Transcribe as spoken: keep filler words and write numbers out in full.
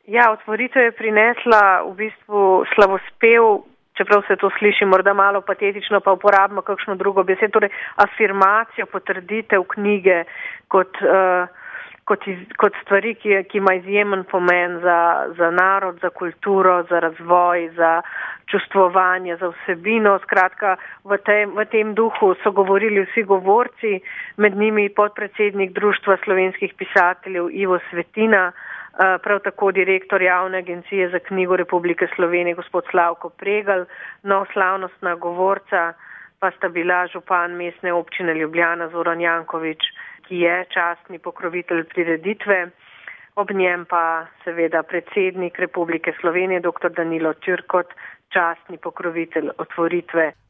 Ja, otvoritev je prinesla v bistvu slavospev, čeprav se to sliši morda malo patetično, pa uporabimo kakšno drugo besedo, torej afirmacijo, potrditev knjige kot, uh, kot, iz, kot stvari, ki, ki ima izjemen pomen za, za narod, za kulturo, za razvoj, za čustvovanje, za vsebino. Skratka, v tem, v tem duhu so govorili vsi govorci, med njimi podpredsednik Društva slovenskih pisateljev Ivo Svetina, prav tako direktor Javne agencije za knjigo Republike Slovenije gospod Slavko Pregl, nov slavnostna govorca pa sta bila župan mestne občine Ljubljana Zoran Janković, ki je častni pokrovitelj prireditve, ob njem pa seveda predsednik Republike Slovenije dr. Danilo Turkot, častni pokrovitelj otvoritve.